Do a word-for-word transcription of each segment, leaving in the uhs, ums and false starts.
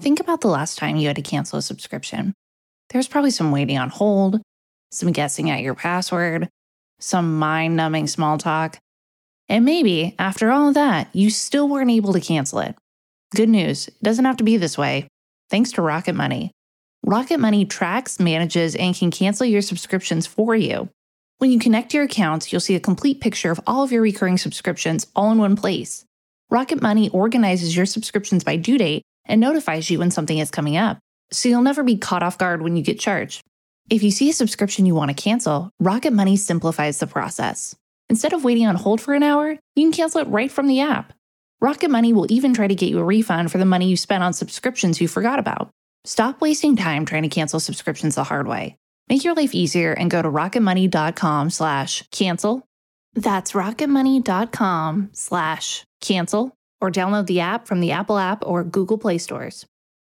Think about the last time you had to cancel a subscription. There's probably some waiting on hold, some guessing at your password, some mind-numbing small talk. And maybe, after all of that, you still weren't able to cancel it. Good news, it doesn't have to be this way. Thanks to Rocket Money. Rocket Money tracks, manages, and can cancel your subscriptions for you. When you connect your accounts, you'll see a complete picture of all of your recurring subscriptions all in one place. Rocket Money organizes your subscriptions by due date and notifies you when something is coming up, so you'll never be caught off guard when you get charged. If you see a subscription you want to cancel, Rocket Money simplifies the process. Instead of waiting on hold for an hour, you can cancel it right from the app. Rocket Money will even try to get you a refund for the money you spent on subscriptions you forgot about. Stop wasting time trying to cancel subscriptions the hard way. Make your life easier and go to rocketmoney.com slash cancel. That's rocketmoney.com slash cancel, or download the app from the Apple app or Google Play stores.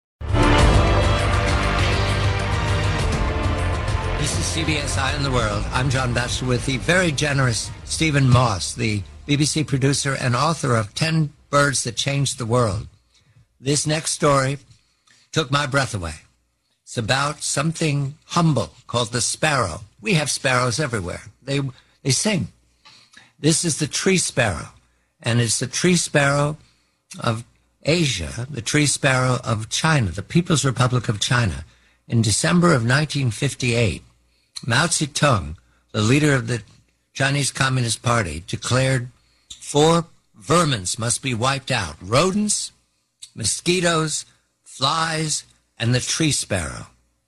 This is C B S Eye on the World. I'm John Batchelor with the very generous Stephen Moss, the B B C producer and author of ten Birds That Changed the World. This next story took my breath away. It's about something humble called the sparrow. We have sparrows everywhere. They they sing. This is the tree sparrow, and it's the tree sparrow of Asia, the tree sparrow of China, the People's Republic of China. In December of nineteen fifty-eight, Mao Zedong, the leader of the Chinese Communist Party, declared four vermins must be wiped out: rodents, mosquitoes, flies, and the tree sparrow.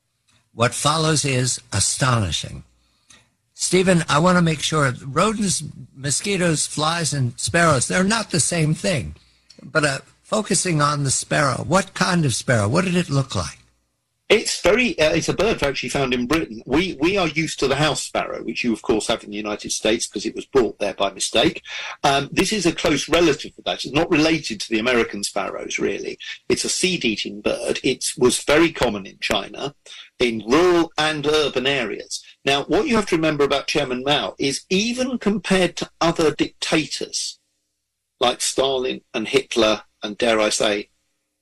What follows is astonishing. Stephen, I want to make sure rodents, mosquitoes, flies, and sparrows, they're not the same thing. But uh, focusing on the sparrow, what kind of sparrow? What did it look like? It's very. Uh, it's a bird actually found in Britain. We we are used to the house sparrow, which you of course have in the United States because it was brought there by mistake. Um, this is a close relative of that. It's not related to the American sparrows, really. It's a seed-eating bird. It was very common in China, in rural and urban areas. Now, what you have to remember about Chairman Mao is, even compared to other dictators like Stalin and Hitler and, dare I say,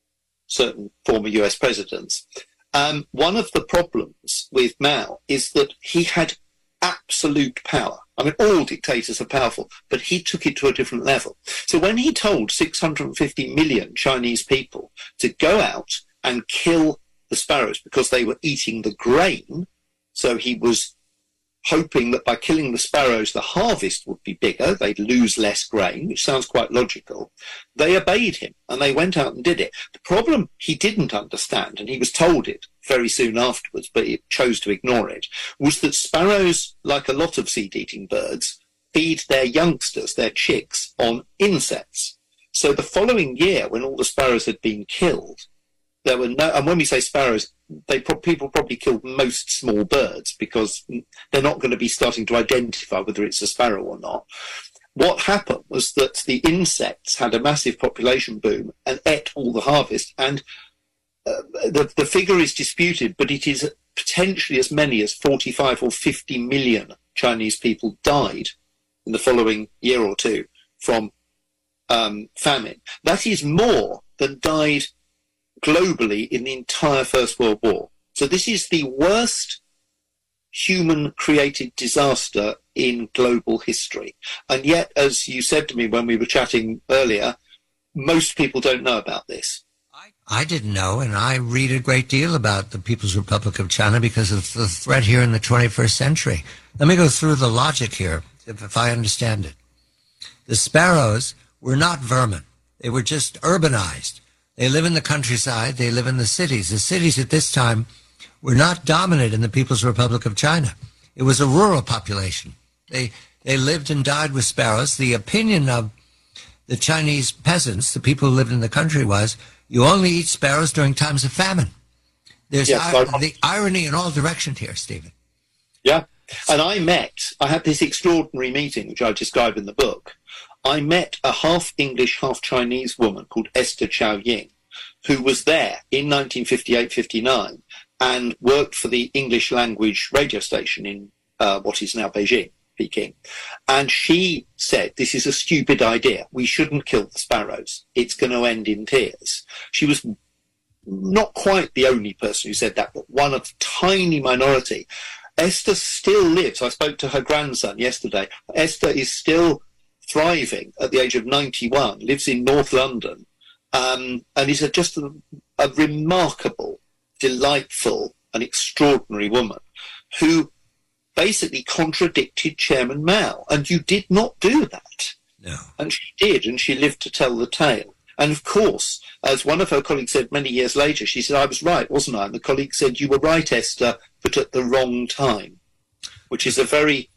certain former U S presidents. Um, one of the problems with Mao is that he had absolute power. I mean, all dictators are powerful, but he took it to a different level. So when he told six hundred fifty million Chinese people to go out and kill the sparrows because they were eating the grain, so he was hoping that by killing the sparrows, the harvest would be bigger, they'd lose less grain, which sounds quite logical. They obeyed him, and they went out and did it. The problem he didn't understand, and he was told it very soon afterwards, but he chose to ignore it, was that sparrows, like a lot of seed-eating birds, feed their youngsters, their chicks, on insects. So the following year, when all the sparrows had been killed, there were no, and when we say sparrows, they pro- people probably killed most small birds because they're not going to be starting to identify whether it's a sparrow or not. What happened was that the insects had a massive population boom and ate all the harvest. And uh, the, the figure is disputed, but it is potentially as many as forty-five or fifty million Chinese people died in the following year or two from um, famine. That is more than died globally in the entire First World War. So this is the worst human-created disaster in global history. And yet, as you said to me when we were chatting earlier, most people don't know about this. I, I didn't know, and I read a great deal about the People's Republic of China because of the threat here in the twenty-first century. Let me go through the logic here, if, if I understand it. The sparrows were not vermin. They were just urbanized. They live in the countryside. They live in the cities. The cities at this time were not dominant in the People's Republic of China. It was a rural population. They they lived and died with sparrows. The opinion of the Chinese peasants, the people who lived in the country, was you only eat sparrows during times of famine. There's yes, ir- the irony in all directions here, Stephen. Yeah. And I met, I had this extraordinary meeting, which I describe in the book. I met a half English, half Chinese woman called Esther Chow Ying, who was there in nineteen fifty-eight fifty-nine and worked for the English language radio station in uh, what is now Beijing, Peking. And she said, this is a stupid idea. We shouldn't kill the sparrows. It's going to end in tears. She was not quite the only person who said that, but one of a tiny minority. Esther still lives. I spoke to her grandson yesterday. Esther is still thriving at the age of ninety-one, lives in North London, um, and is a, just a, a remarkable, delightful and extraordinary woman who basically contradicted Chairman Mao. And you did not do that. No. And she did, and she lived to tell the tale. And of course, as one of her colleagues said many years later, she said, I was right, wasn't I? And the colleague said, you were right, Esther, but at the wrong time, which is a very,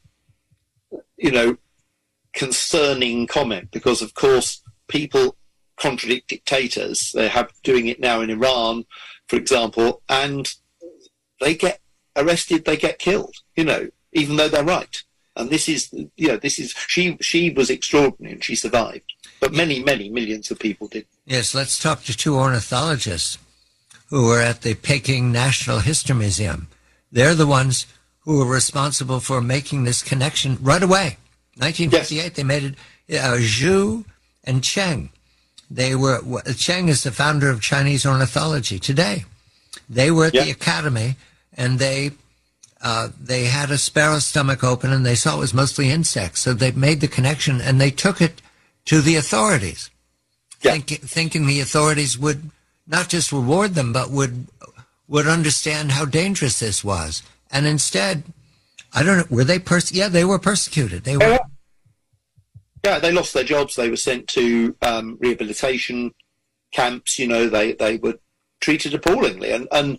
you know, concerning comment, because, of course, people contradict dictators. They have doing it now in Iran, for example, and they get arrested, they get killed, you know, even though they're right. And this is, you know, this is, she, she was extraordinary and she survived. But many, many millions of people did. Yes, let's talk to two ornithologists who were at the Peking National History Museum. They're the ones who were responsible for making this connection right away. nineteen fifty-eight, yes. They made it, uh, Zhu and Cheng. They were, Cheng is the founder of Chinese ornithology today. They were at yeah. the academy, and they uh, they had a sparrow stomach open, and they saw it was mostly insects. So they made the connection, and they took it to the authorities, yeah. think, thinking the authorities would not just reward them, but would would understand how dangerous this was. And instead, I don't know, were they pers- yeah, they were persecuted. They were. Yeah, yeah they lost their jobs. They were sent to um, rehabilitation camps. You know, they, they were treated appallingly. And, and,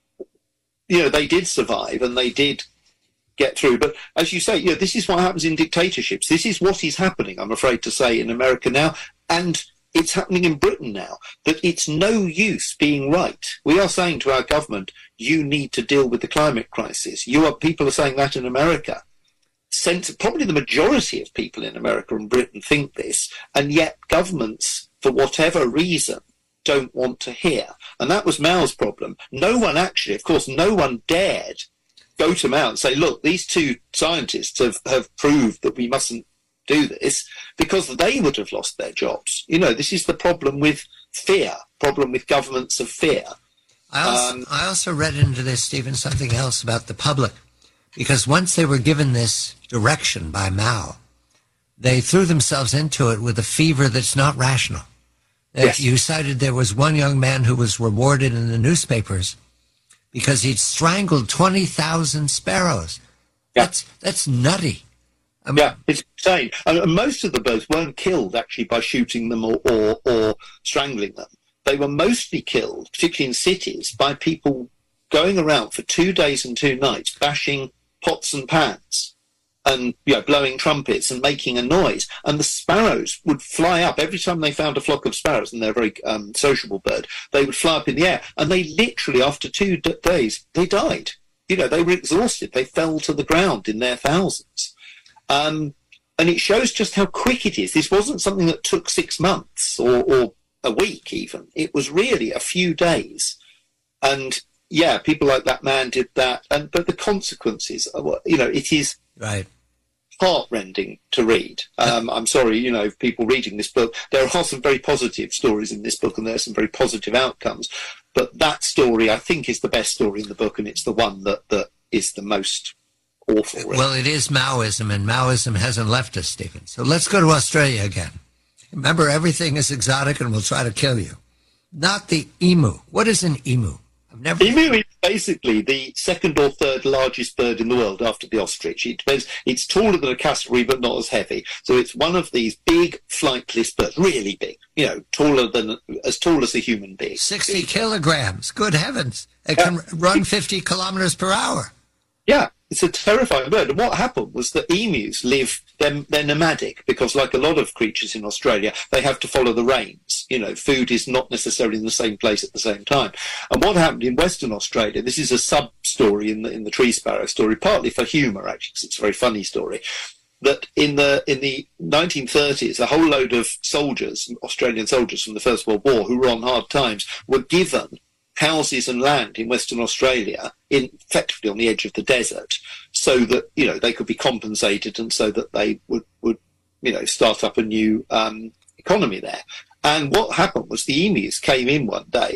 you know, they did survive and they did get through. But as you say, you know, this is what happens in dictatorships. This is what is happening, I'm afraid to say, in America now. And it's happening in Britain now, that it's no use being right. We are saying to our government, you need to deal with the climate crisis. You are, people are saying that in America. Sense, probably the majority of people in America and Britain think this, and yet governments, for whatever reason, don't want to hear. And that was Mao's problem. No one actually, of course, no one dared go to Mao and say, look, these two scientists have, have proved that we mustn't do this, because they would have lost their jobs. You know, this is the problem with fear, problem with governments of fear. I also, um, I also read into this, Stephen, something else about the public, because once they were given this direction by Mao, they threw themselves into it with a fever that's not rational. Yes. You cited there was one young man who was rewarded in the newspapers because he'd strangled twenty thousand sparrows. Yeah. That's, that's nutty. I mean, yeah, it's insane. And most of the birds weren't killed actually by shooting them or, or, or strangling them. They were mostly killed, particularly in cities, by people going around for two days and two nights, bashing pots and pans and, you know, blowing trumpets and making a noise. And the sparrows would fly up every time they found a flock of sparrows, and they're a very um, sociable bird. They would fly up in the air, and they literally, after two d- days, they died. You know, they were exhausted. They fell to the ground in their thousands. Um, and it shows just how quick it is. This wasn't something that took six months or, or a week even. It was really a few days. And, yeah, people like that man did that. And but the consequences, are, you know, it is right. heartrending to read. Um, I'm sorry, you know, people reading this book. There are some very positive stories in this book, and there are some very positive outcomes. But that story, I think, is the best story in the book, and it's the one that, that is the most awful. Really. Well, it is Maoism, and Maoism hasn't left us, Stephen. So let's go to Australia again. Remember, everything is exotic and will try to kill you. Not the emu. What is an emu? I've never. Emu is basically the second or third largest bird in the world after the ostrich. It depends. It's taller than a cassowary, but not as heavy. So it's one of these big flightless birds, really big. You know, taller than as tall as a human being. Sixty kilograms. Good heavens! It can yeah. run fifty kilometers per hour. Yeah. It's a terrifying bird. And what happened was that emus live, they're, they're nomadic, because like a lot of creatures in Australia, they have to follow the rains. You know, food is not necessarily in the same place at the same time. And what happened in Western Australia, this is a sub-story in the, in the tree sparrow story, partly for humour, actually, because it's a very funny story, that in the, in the nineteen thirties, a whole load of soldiers, Australian soldiers from the First World War, who were on hard times, were given houses and land in Western Australia, in effectively on the edge of the desert, so that, you know, they could be compensated and so that they would, would you know, start up a new um, economy there. And what happened was the emus came in one day,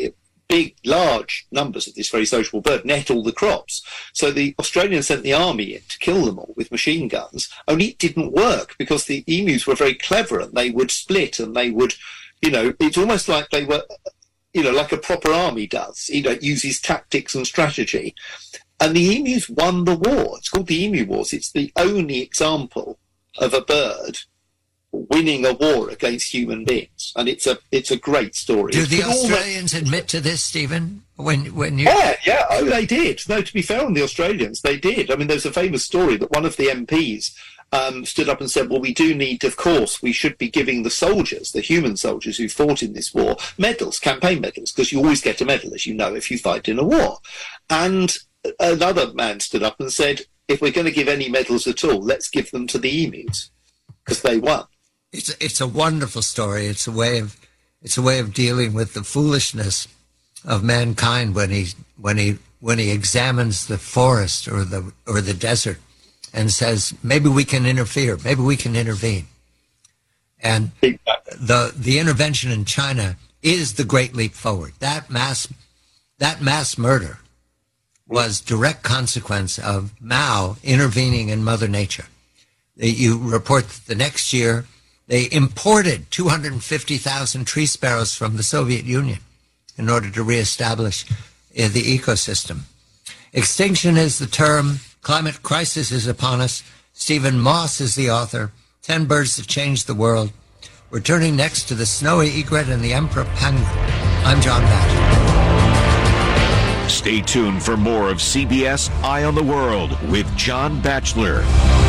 big, large numbers of this very sociable bird, and ate all the crops. So the Australians sent the army in to kill them all with machine guns, only it didn't work because the emus were very clever and they would split and they would, you know, it's almost like they were, you know, like a proper army does, you know, it uses tactics and strategy. And the emus won the war. It's called the Emu Wars. It's the only example of a bird winning a war against human beings, and it's a it's a great story. Do it's the Australians almost... admit to this, Stephen? When when you yeah yeah oh they did. No, to be fair on the Australians, they did. I mean, there's a famous story that one of the M Ps um, stood up and said, "Well, we do need, of course, we should be giving the soldiers, the human soldiers who fought in this war, medals, campaign medals, because you always get a medal, as you know, if you fight in a war." And another man stood up and said, "If we're going to give any medals at all, let's give them to the emus because they won." It's a, it's a wonderful story. It's a way of it's a way of dealing with the foolishness of mankind when he when he when he examines the forest or the or the desert and says, maybe we can interfere, maybe we can intervene. And the the intervention in China is the great leap forward. That mass that mass murder was direct consequence of Mao intervening in Mother Nature. You report that the next year they imported two hundred fifty thousand tree sparrows from the Soviet Union in order to reestablish uh, the ecosystem. Extinction is the term. Climate crisis is upon us. Stephen Moss is the author. Ten Birds That Changed the World. We're turning next to the snowy egret and the emperor penguin. I'm John Batchelor. Stay tuned for more of C B S Eye on the World with John Batchelor.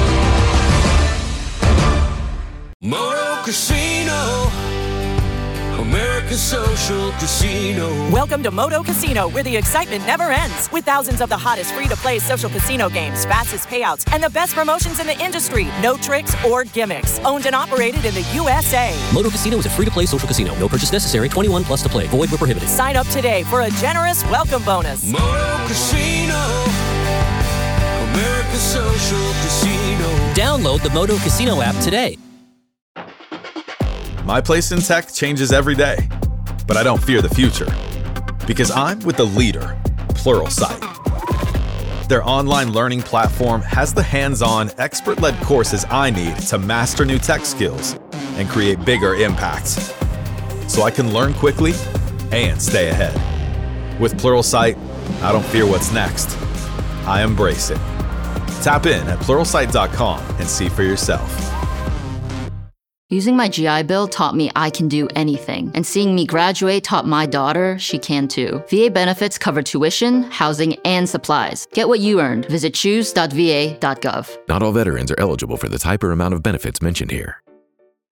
Moto Casino, America's social casino. Welcome to Moto Casino, where the excitement never ends. With thousands of the hottest free-to-play social casino games, fastest payouts, and the best promotions in the industry. No tricks or gimmicks. Owned and operated in the U S A. Moto Casino is a free-to-play social casino. No purchase necessary. twenty-one plus to play. Void where prohibited. Sign up today for a generous welcome bonus. Moto Casino, America's social casino. Download the Moto Casino app today. My place in tech changes every day, but I don't fear the future because I'm with the leader, Pluralsight. Their online learning platform has the hands-on, expert-led courses I need to master new tech skills and create bigger impacts, so I can learn quickly and stay ahead. With Pluralsight, I don't fear what's next. I embrace it. Tap in at pluralsight dot com and see for yourself. Using my G I Bill taught me I can do anything, and seeing me graduate taught my daughter she can too. V A benefits cover tuition, housing, and supplies. Get what you earned. Visit choose dot v a dot gov. Not all veterans are eligible for the type or amount of benefits mentioned here.